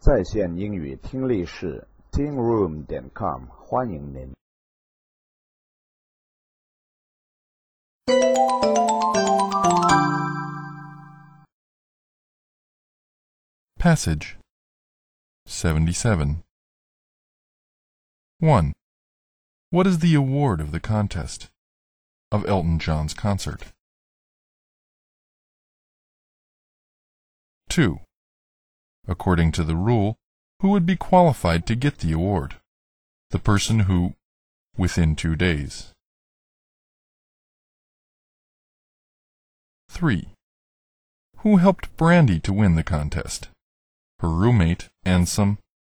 在线英语听力室 tingroom.com 欢迎您。 Passage 77. 1. What is the award of the contest of Elton John's concert? 2. According to the rule, who would be qualified to get the award? The person who, within 2 days. 3. Who helped Brandy to win the contest? Her roommate and some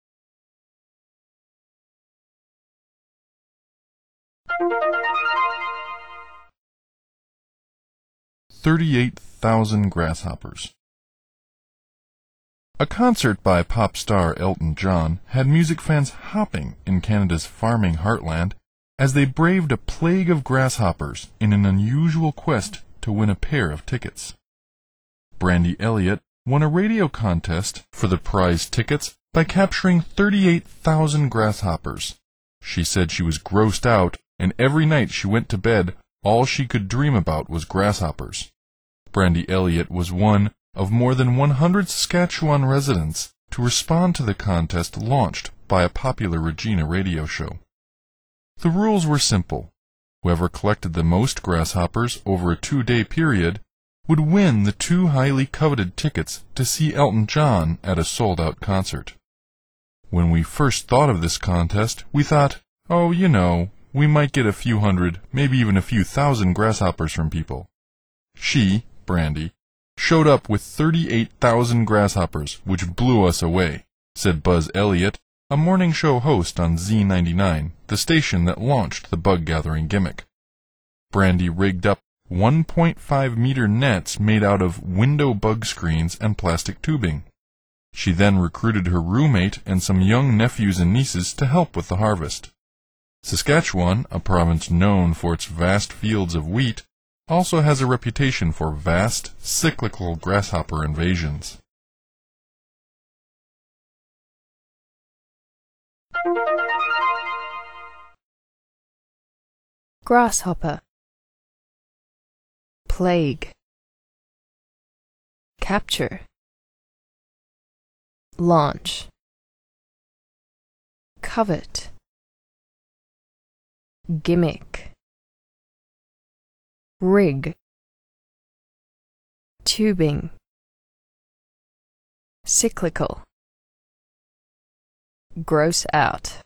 38,000 grasshoppers. A concert by pop star Elton John had music fans hopping in Canada's farming heartland as they braved a plague of grasshoppers in an unusual quest to win a pair of tickets. Brandy Elliott won a radio contest for the prize tickets by capturing 38,000 grasshoppers. She said she was grossed out, and every night she went to bed, all she could dream about was grasshoppers. Brandy Elliott was one of more than 100 Saskatchewan residents to respond to the contest launched by a popular Regina radio show. The rules were simple. Whoever collected the most grasshoppers over a 2-day period would win the 2 highly coveted tickets to see Elton John at a sold-out concert. When we first thought of this contest, we thought, oh, you know, we might get a few hundred, maybe even a few thousand grasshoppers from people. She, Brandy, showed up with 38,000 grasshoppers, which blew us away, said Buzz Elliott, a morning show host on Z99, the station that launched the bug-gathering gimmick. Brandy rigged up 1.5-meter nets made out of window bug screens and plastic tubing. She then recruited her roommate and some young nephews and nieces to help with the harvest. Saskatchewan, a province known for its vast fields of wheat, also has a reputation for vast, cyclical grasshopper invasions. Grasshopper, plague, capture, launch, covet, gimmick, rig, tubing, cyclical, gross out.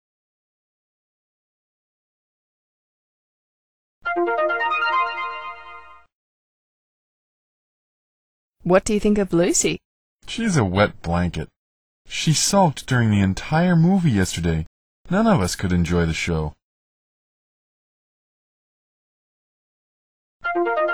What do you think of Lucy? She's a wet blanket. She sulked during the entire movie yesterday. None of us could enjoy the show.